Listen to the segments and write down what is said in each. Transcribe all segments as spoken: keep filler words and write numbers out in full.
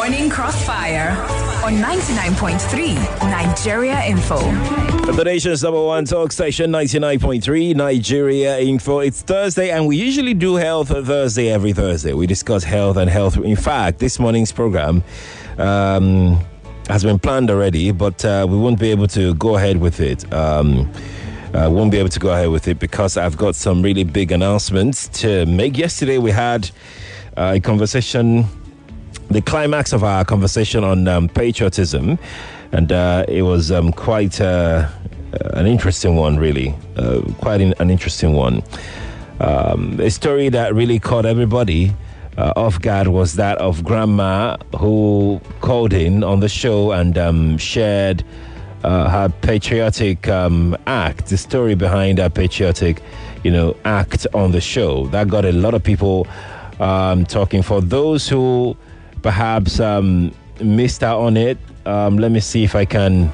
Morning Crossfire on ninety-nine point three Nigeria Info. The nation's number one talk station, ninety-nine point three Nigeria Info. It's Thursday, and we usually do Health Thursday every Thursday. We discuss health and health. In fact, this morning's program um, has been planned already, but uh, we won't be able to go ahead with it. Um, I won't be able to go ahead with it because I've got some really big announcements to make. Yesterday, we had uh, a conversation, the climax of our conversation on um, patriotism. And uh, it was um, quite uh, an interesting one, really. Uh, quite in, an interesting one. Um, a story that really caught everybody uh, off guard was that of Grandma, who called in on the show and um, shared uh, her patriotic um, act, the story behind her patriotic, you know, act on the show. That got a lot of people um, talking. For those who perhaps um, missed out on it, Um, let me see if I can.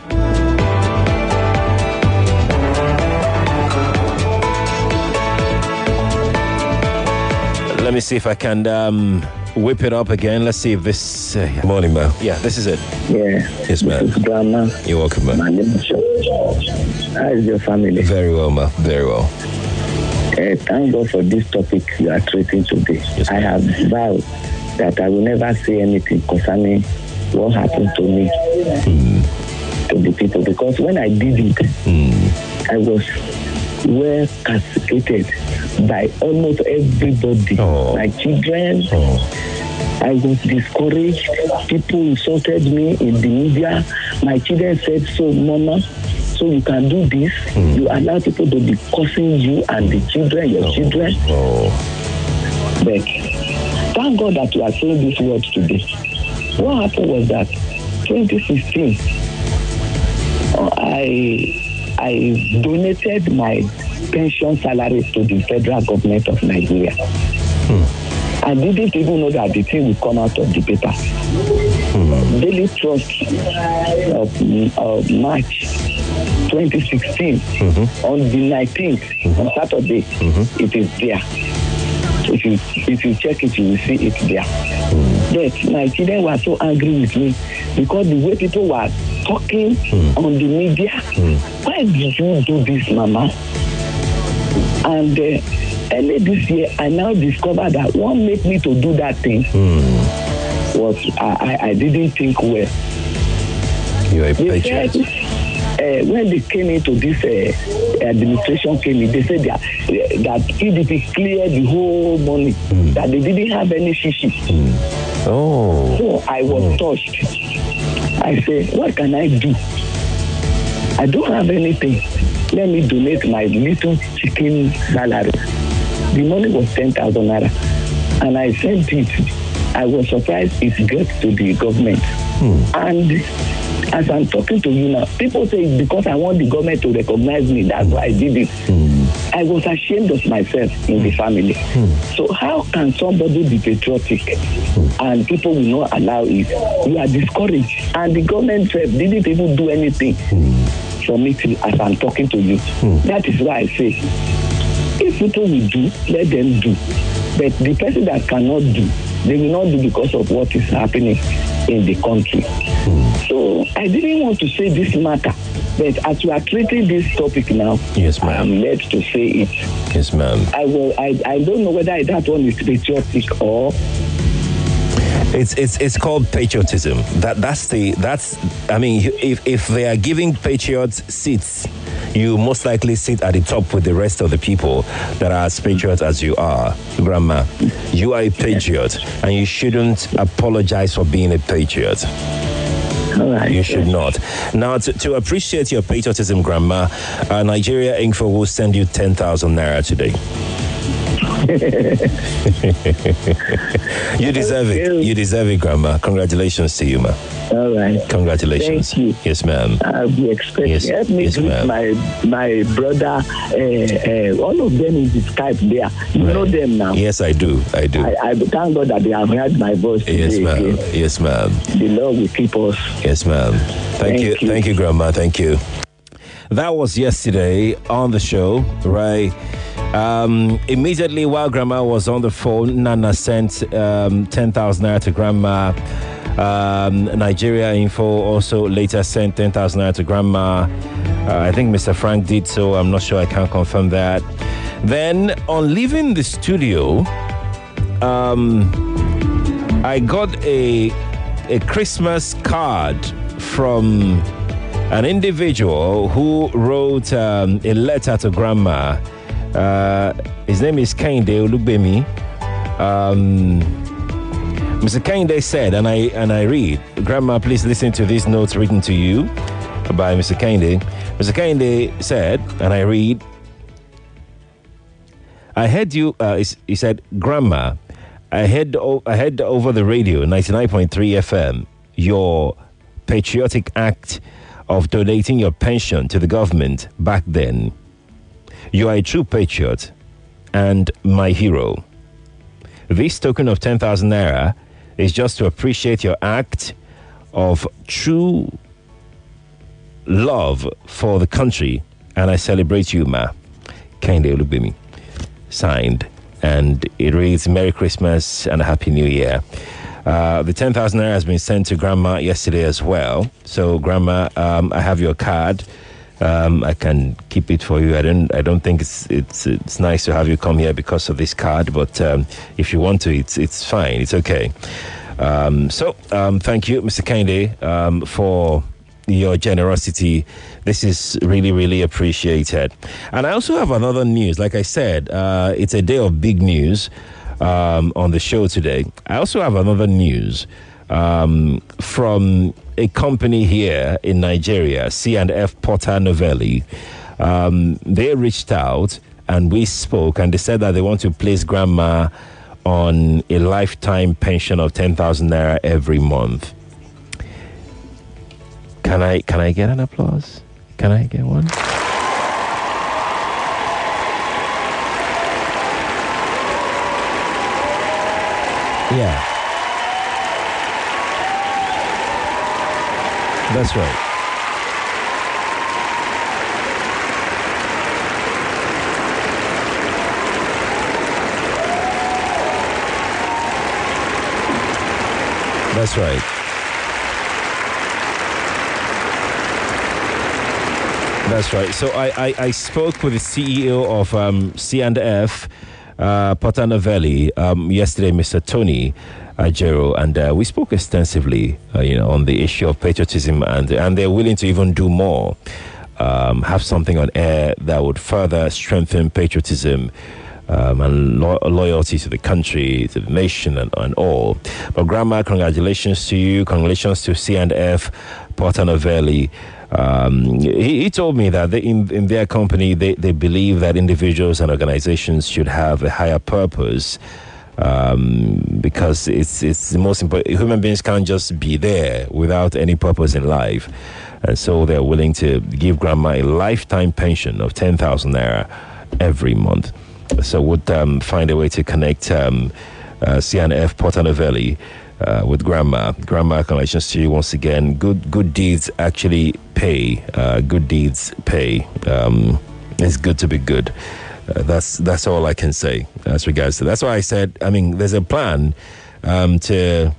Let me see if I can um, whip it up again. Let's see if this. Uh, yeah. Morning, man. Yeah, this is it. Yeah. Yes, man. This is Grandma. You're welcome, man. My name is George. How is your family? Very well, man. Very well. Uh, thank God for this topic you are treating today. Yes, I have vowed that I will never say anything concerning what happened to me, mm. to the people, because when I did it, mm. I was well castigated by almost everybody. Oh. My children, oh. I was discouraged. People insulted me in the media. My children said, so, Mama, so you can do this? Mm. You allow people to be cursing you and the children, your oh. children. Oh. But thank God that you are saying these words today. What happened was that twenty sixteen, uh, I I donated my pension salary to the federal government of Nigeria. Hmm. I didn't even know that the thing would come out of the paper. Hmm. Daily Trust of, of March twenty sixteen, mm-hmm. on the nineteenth, mm-hmm. on Saturday, mm-hmm. it is there. If you if you check it, you will see it there. Mm. But my children were so angry with me because the way people were talking mm. on the media. Mm. Why did you do this, Mama? And uh, early this year, I now discovered that what made me to do that thing mm. was I, I, I didn't think well. You're a patriot. Uh, when they came into this uh, administration, came in, they said that, uh, that P D P cleared the whole money, mm. that they didn't have any shishi. Mm. Oh. So I was oh. touched. I said, what can I do? I don't have anything. Let me donate my little chicken salary. The money was ten thousand naira. And I sent it. I was surprised it got to the government. Mm. And as I'm talking to you now, people say it's because I want the government to recognize me. That's why I did it. Mm. I was ashamed of myself in the family. Mm. So how can somebody be patriotic mm. and people will not allow it? You are discouraged. And the government didn't even do anything mm. for me to, as I'm talking to you. Mm. That is why I say, if people will do, let them do. But the person that cannot do, they will not do because of what is happening in the country. Mm. So I didn't want to say this matter, but as we are treating this topic now, yes, ma'am. I'm led to say it. Yes, ma'am. I will. I, I don't know whether that one is patriotic or. It's it's it's called patriotism. That that's the that's. I mean, if if they are giving patriots seats, you most likely sit at the top with the rest of the people that are as patriots as you are, Grandma. You are a patriot, and you shouldn't apologize for being a patriot. All right. You should not. Now, to, to appreciate your patriotism, Grandma, uh, Nigeria Info will send you ten thousand naira today. You deserve Thank it. you. You deserve it, Grandma. Congratulations to you, ma. All right. Congratulations. Thank you. Yes, ma'am. I'll be expecting. Yes, Help me yes, greet ma'am. my my brother. Uh, uh, all of them in the Skype there. You Right. know them now. Yes, I do. I do. I, I thank God that they have heard my voice yes, today. ma'am. Again. Yes, ma'am. The Lord will keep us. Yes, ma'am. Thank, Thank you. you. Thank you, Grandma. Thank you. That was yesterday on the show, right? Um, immediately while Grandma was on the phone, Nana sent um, ten thousand naira to Grandma. Um, Nigeria Info also later sent ten thousand naira to Grandma. Uh, I think Mister Frank did so. I'm not sure. I can't confirm that. Then, on leaving the studio, um, I got a a Christmas card from an individual who wrote um, a letter to Grandma. Uh, his name is Kehinde Olugbemi. Um, Mister Kehinde said, and I and I read, Grandma, please listen to these notes written to you by Mister Kehinde. Mister Kehinde said, and I read, I heard you, uh, he, he said, Grandma, I heard, o- I heard over the radio, ninety-nine point three F M, your patriotic act of donating your pension to the government back then. You are a true patriot and my hero. This token of ten thousand naira is just to appreciate your act of true love for the country, and I celebrate you, Ma. Kehinde Olugbemi. Signed. And it reads, Merry Christmas and a Happy New Year. Uh, the ten thousand naira has been sent to Grandma yesterday as well. So, Grandma, um, I have your card. Um, I can keep it for you. I don't. I don't think it's it's it's nice to have you come here because of this card. But um, if you want to, it's it's fine. It's okay. Um, so um, thank you, Mister Kehinde, um, for your generosity. This is really really appreciated. And I also have another news. Like I said, uh, it's a day of big news um, on the show today. I also have another news um, from a company here in Nigeria, C and F Porter Novelli. Um, they reached out and we spoke, and they said that they want to place Grandma on a lifetime pension of ten thousand naira every month. Can I can I get an applause? Can I get one? Yeah. That's right. That's right. That's right. So I, I, I spoke with the C E O of um, C and F, uh, Porter Novelli, um, yesterday, Mister Tony Ajero, and uh, we spoke extensively, uh, you know, on the issue of patriotism, and and they're willing to even do more, um, have something on air that would further strengthen patriotism um, and lo- loyalty to the country, to the nation, and, and all. But Grandma, congratulations to you, congratulations to C and F, Porter Novelli. Um, he, he told me that they, in, in their company, they, they believe that individuals and organizations should have a higher purpose, um, because it's it's the most important. Human beings can't just be there without any purpose in life. And so they're willing to give Grandma a lifetime pension of ten thousand naira every month. So would um, find a way to connect um, uh, C and F Porter Novelli Uh, with Grandma. Grandma, congratulations to you once again. Good good deeds actually pay. Uh, good deeds pay. Um, it's good to be good. Uh, that's that's all I can say as regards to. That's why I said. I mean, there's a plan um, to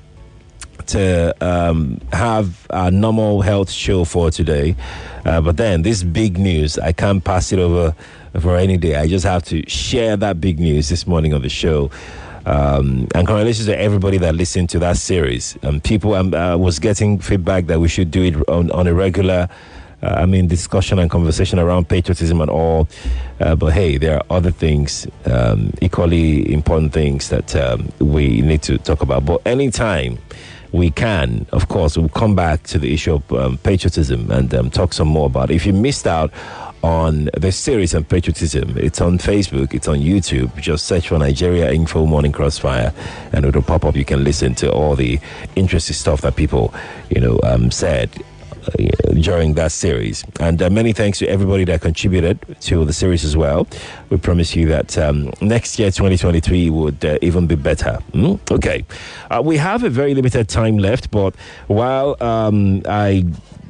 to um, have a normal health show for today, uh, but then this big news, I can't pass it over for any day. I just have to share that big news this morning on the show. Um, and congratulations to everybody that listened to that series. Um, people um, uh, was getting feedback that we should do it on, on a regular, uh, I mean, discussion and conversation around patriotism and all. Uh, but hey, there are other things, um, equally important things that um, we need to talk about. But anytime we can, of course, we'll come back to the issue of um, patriotism and um, talk some more about it. If you missed out on the series on patriotism, it's on Facebook, it's on YouTube. Just search for Nigeria Info Morning Crossfire and it'll pop up. You can listen to all the interesting stuff that people, you know, um, said uh, during that series. And uh, many thanks to everybody that contributed to the series as well. We promise you that um, next year, twenty twenty-three, would uh, even be better. Mm? Okay. Uh, we have a very limited time left, but while um, I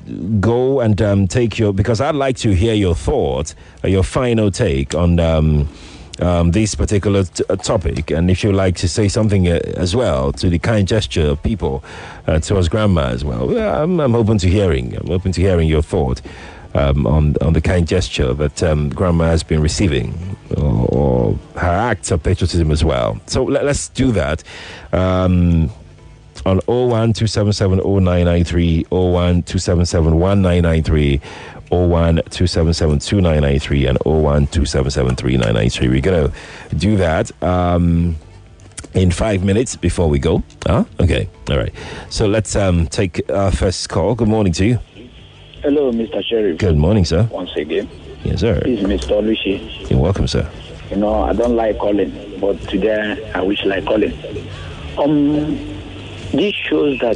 go and um, take your, because I'd like to hear your thoughts, uh, your final take on um, um, this particular t- uh, topic, and if you'd like to say something uh, as well to the kind gesture of people uh, towards grandma as well, yeah, I'm, I'm open to hearing. I'm open to hearing your thought um, on on the kind gesture that um, grandma has been receiving, or, or her acts of patriotism as well. So let, let's do that. Um, on oh one two seven seven oh nine nine three, oh one two seven seven one nine nine three, oh one two seven seven two nine nine three, and oh one two seven seven three nine nine three. We're going to do that um, in five minutes before we go. Huh? Okay. All right. So let's um, take our first call. Good morning to you. Hello, Mister Sheriff. Good morning, sir. Once again. Yes, sir. This is Mister Olushi. You're welcome, sir. You know, I don't like calling, but today I wish like calling. Um... This shows that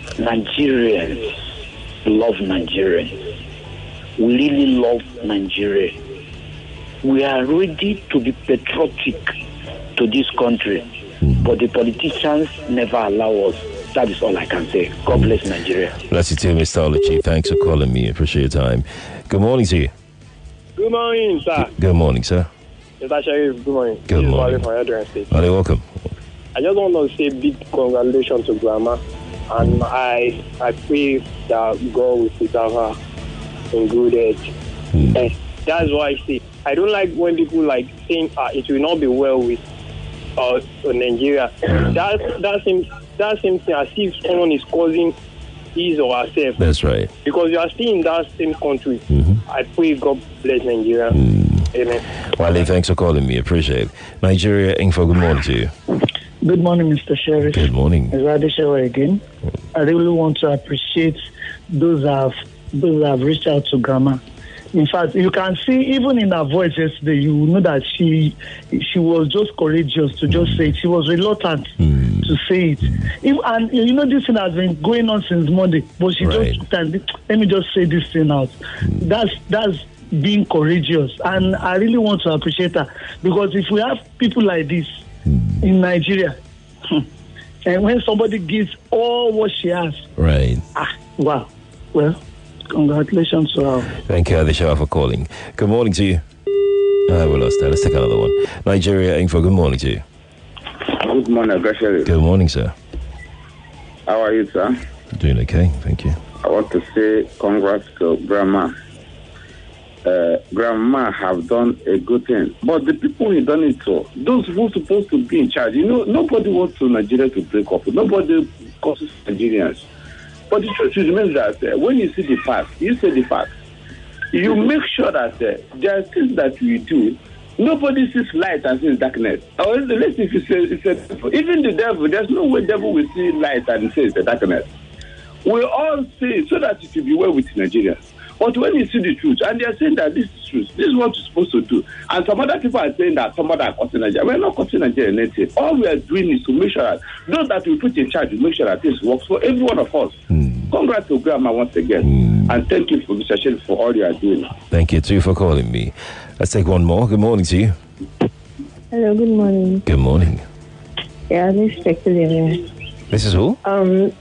Nigerians love Nigerians. We really love Nigeria. We are ready to be patriotic to this country, but the politicians never allow us. That is all I can say. God bless Nigeria. Bless you too, Mister Oluchi. Thanks for calling me. Appreciate your time. Good morning to you. Good morning, sir. Good morning, sir. Mister Sheriff, good morning. Good this morning. Is from Edward State. Are you welcome? I just want to say big congratulations to Grandma, and I I pray that God will preserve her in good age. Mm. And that's why I say I don't like when people like saying uh, it will not be well with uh, Nigeria. Mm. That that seems that seems as if someone is causing his or herself. That's right. Because you are still in that same country. Mm-hmm. I pray God bless Nigeria. Mm. Amen. Wale, thanks for calling me. Appreciate it. Nigeria Info, good morning to you. Good morning, Mister Sheriff. Good morning. It's Adeshewa again. I really want to appreciate those that have, those that have reached out to Grandma. In fact, you can see even in her voice yesterday, you know that she she was just courageous to just say it. She was reluctant mm. to say it. If, and you know, this thing has been going on since Monday, but she right. just said, let me just say this thing out. Mm. That's that's being courageous, and I really want to appreciate her, because if we have people like this in Nigeria, and when somebody gives all what she has, right? Ah, wow. Well, congratulations to her. Thank you, Adeshewa, for calling. Good morning to you. Uh, we lost that. Let's take another one. Nigeria Info, good morning to you. Good morning, Gashari. Good morning, sir. How are you, sir? Doing okay, thank you. I want to say congrats to Grandma. Uh, grandma have done a good thing, but the people who done it to, those who are supposed to be in charge, you know, nobody wants to Nigeria to break up. Nobody causes Nigerians. But the truth remains that uh, when you see the facts, you say the facts. You make sure that uh, there are things that we do. Nobody sees light and sees darkness. Or let's see if you say it's a, even the devil. There's no way devil will see light and say it's a darkness. We all see so that it will be well with Nigerians. But when you see the truth, and they are saying that this is truth, this is what you're supposed to do, and some other people are saying that some other are cutting Nigeria. We're not cutting Nigeria anything. All we are doing is to make sure that those that we put in charge will make sure that this works for every one of us. Mm. Congrats to Grandma once again, mm. and thank you for Mister Shell for all you are doing. Thank you too for calling me. Let's take one more. Good morning to you. Hello, good morning. Good morning. Yeah, this is Peculiar. This is who? Um,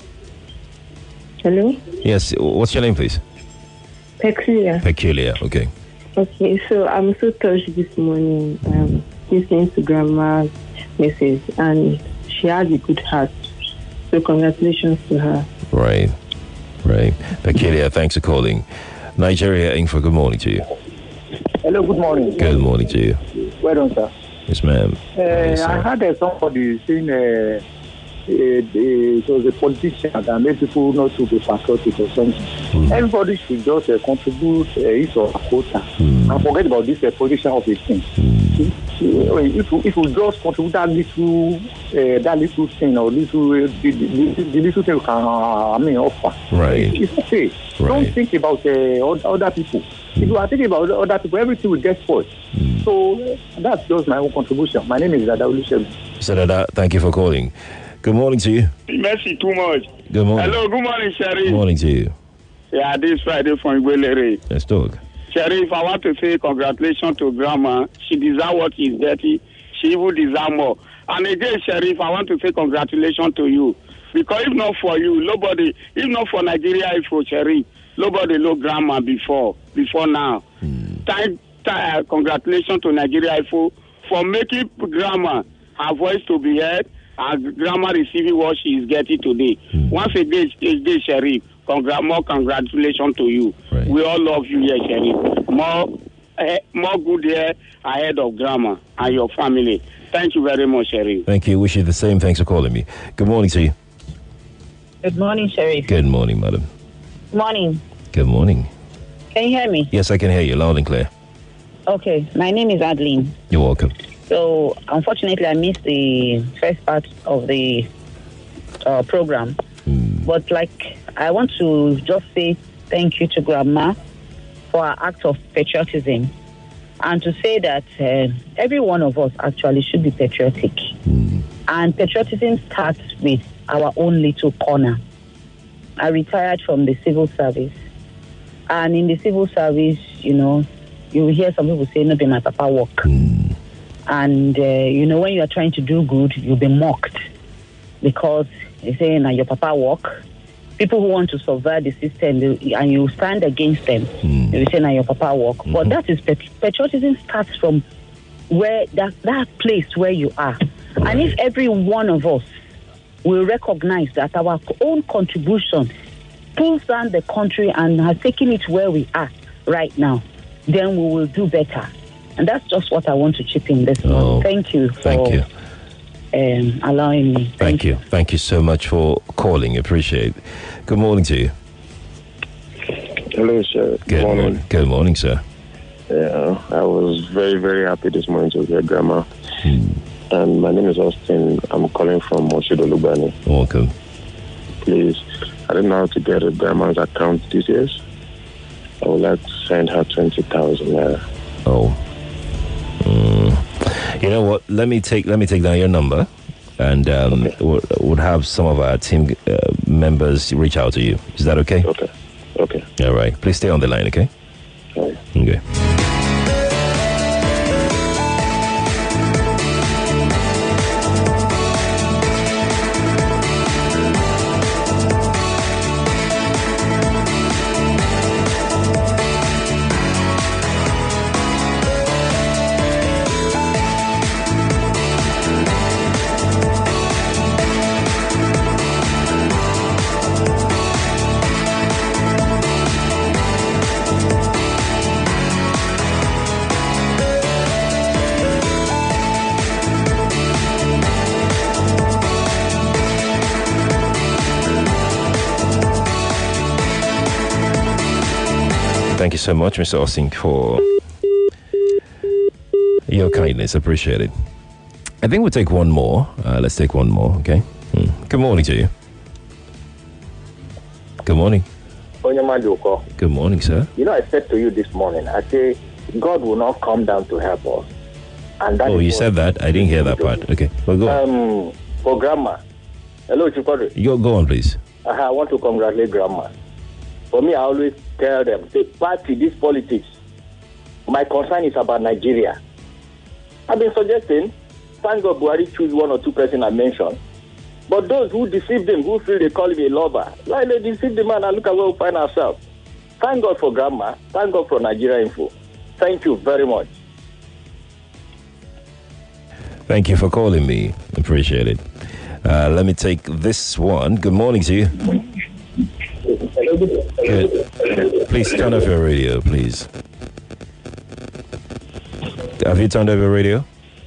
hello? Yes, what's your name, please? Peculiar. Peculiar, okay. Okay, so I'm so touched this morning, um, listening to Grandma's message, and she has a good heart. So congratulations to her. Right, right. Peculiar, thanks for calling. Nigeria Info, good morning to you. Hello, good morning. Good morning to you. Well done, sir. Yes, ma'am. Uh, yes, I heard uh, somebody saying uh, uh, it was a politician that made people not to be patriotic or something. Mm. Everybody should just uh, contribute uh, his or her quota mm. and forget about this uh, politician of a thing. Mm. If you, if you just contribute that little, uh, that little thing or little, uh, the, the, the little thing you can, uh, I mean, offer, right. It's okay. Right. Don't think about uh, other people. Mm. If you are thinking about other people, everything will get spoiled. Mm. So uh, that's just my own contribution. My name is Dada Olusegun. So Dada, thank you for calling. Good morning to you. Merci too much. Good morning. Hello, good morning, Sherry. Good morning to you. Yeah, this Friday from Igwelere. Let's talk. Sheriff, I want to say congratulations to Grandma. She deserves what is dirty. She even deserves more. And again, Sheriff, I want to say congratulations to you. Because if not for you, nobody, if not for Nigeria, if for Sheriff, nobody loved Grandma before, before now. Mm. Thank, uh, congratulations to Nigeria for, for making grandma her voice to be heard and grandma receiving what she is getting today. Mm. Once again, again Sheriff, congra- more congratulations to you. Right. We all love you here, Sheriff. More, uh, more good year ahead of grandma and your family. Thank you very much, Sheriff. Thank you. Wish you the same. Thanks for calling me. Good morning to you. Good morning, Sheriff. Good morning, madam. Morning. Good morning. Can you hear me? Yes, I can hear you loud and clear. Okay, my name is Adeline. You're welcome. So, unfortunately, I missed the first part of the uh, program. Mm. But, like, I want to just say thank you to Grandma for her act of patriotism and to say that uh, every one of us actually should be patriotic. Mm. And patriotism starts with our own little corner. I retired from the civil service. And in the civil service, you know, you will hear some people say, no, be my papa work. Mm. And, uh, you know, when you are trying to do good, you'll be mocked because they say, now your papa work. People who want to subvert the system, they, and you stand against them, mm. they will say, now your papa work. Mm-hmm. But that is, patriotism starts from where that, that place where you are. Right. And if every one of us will recognize that our own contribution pulls down the country and has taken it where we are right now, then we will do better. And that's just what I want to chip in this morning. Oh, thank you for thank you. Um, allowing me. Thank, thank you. you. Thank you so much for calling. Appreciate it. Good morning to you. Hello, sir. Good, Good morning. morning. Good morning, sir. Yeah, I was very, very happy this morning to hear Grandma. Hmm. And my name is Austin. I'm calling from Moshido Lubani. Welcome. Please, I don't know how to get a Grandma's account these days. I would like to send her twenty thousand naira. Oh. Mm. You know what? Let me take let me take down your number, and um, okay. we'll, we'll have some of our team uh, members reach out to you. Is that okay? Okay. Okay. All right. Please stay on the line, okay? All right. Okay. Thank you so much, Mister Austin, for your kindness. Appreciate it. I think we'll take one more. Uh, let's take one more, okay? Hmm. Good morning to you. Good morning. Good morning, sir. You know, I said to you this morning, I say, God will not come down to help us. And that oh, you said that? I didn't hear that part. Okay, well, go on. Um, for Grandma. Hello, Chukwadri. You go on, please. Uh, I want to congratulate Grandma. For me, I always tell them, say, party, this politics, my concern is about Nigeria. I've been suggesting, thank God Buhari choose one or two persons I mentioned, but those who deceive them, who feel they call him a lover, like they deceive the man and look at where we find ourselves. Thank God for Grandma. Thank God for Nigeria Info. Thank you very much. Thank you for calling me. Appreciate it. Uh, let me take this one. Good morning to you. Good. Please turn off your radio, please. Have you turned off your radio?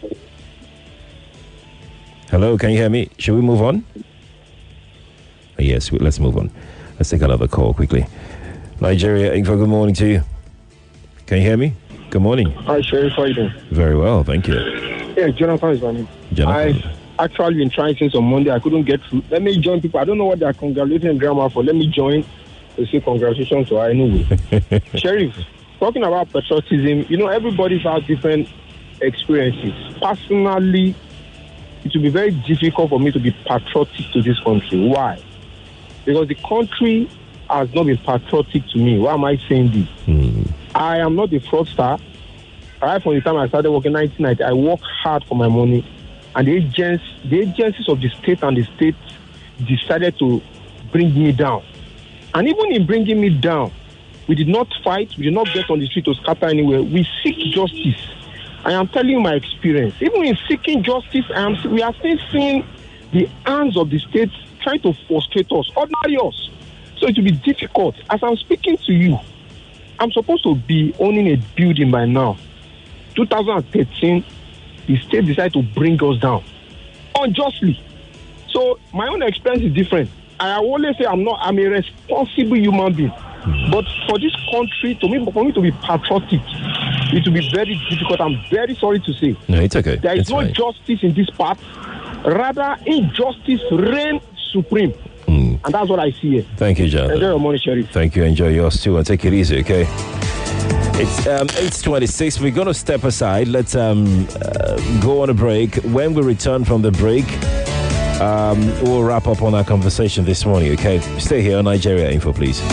Hello, can you hear me? Should we move on? Yes, let's move on. Let's take another call quickly. Nigeria Info, good morning to you. Can you hear me? Good morning. Hi, Sheriff. How are you doing? Very well, thank you. Yeah, Jonathan is my name. Jonathan. I actually been trying since on Monday. I couldn't get through. Let me join people. I don't know what they're congratulating Grandma for. Let me join to say congratulations to her anyway. Sheriff, talking about patriotism, you know, everybody's had different experiences. Personally, it will be very difficult for me to be patriotic to this country. Why? Because the country has not been patriotic to me. Why am I saying this? Mm. I am not a fraudster. Right from the time I started working in nineteen ninety, I worked hard for my money. And the agents, the agencies of the state and the state decided to bring me down. And even in bringing me down, we did not fight. We did not get on the street to scatter anywhere. We seek justice. I am telling you my experience. Even in seeking justice, I am, we are still seeing the hands of the state trying to frustrate us, ordinary us. So it will be difficult. As I'm speaking to you, I'm supposed to be owning a building by now. twenty thirteen, the state decided to bring us down unjustly. So my own experience is different. I always say I'm not. I'm a responsible human being. But for this country, to me, for me to be patriotic, it will be very difficult. I'm very sorry to say. No, it's okay. There is it's no fine. justice in this part. Rather, injustice reigns supreme. Mm. And that's what I see here. Thank you, Jonathan. Enjoy your morning, Sheriff. Thank you. Enjoy yours too, and take it easy, okay? It's um, eight twenty-six. We're going to step aside. Let's um, uh, go on a break. When we return from the break, um, we'll wrap up on our conversation this morning, okay? Stay here on Nigeria Info, please.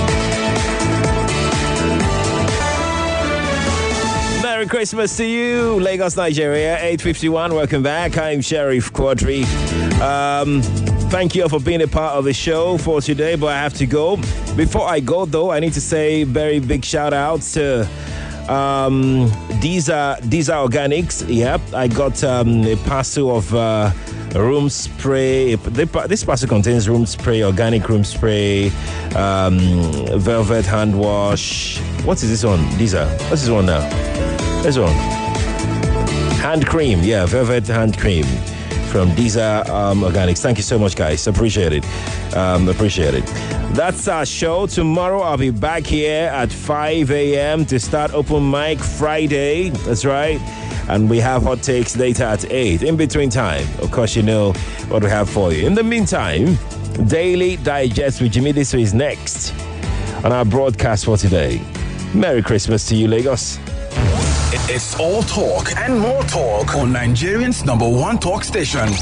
Merry Christmas to you, Lagos, Nigeria, eight fifty-one. Welcome back. I'm Sheriff Quadri. Um, thank you all for being a part of the show for today, but I have to go. Before I go, though, I need to say very big shout outs to um, these are these are organics. Yep, I got um, a parcel of uh, room spray. This parcel contains room spray, organic room spray, um, velvet hand wash. What is this one? These are what's this one now? This one. Hand cream, yeah, velvet hand cream from Diza um, Organics. Thank you so much, guys. Appreciate it. Um, appreciate it. That's our show. Tomorrow I'll be back here at five a.m. to start Open Mic Friday. That's right. And we have hot takes later at eight. In between time, of course, you know what we have for you. In the meantime, Daily Digest with Jimmy Diso is next on our broadcast for today. Merry Christmas to you, Lagos. It's all talk and more talk on Nigerian's number one talk station.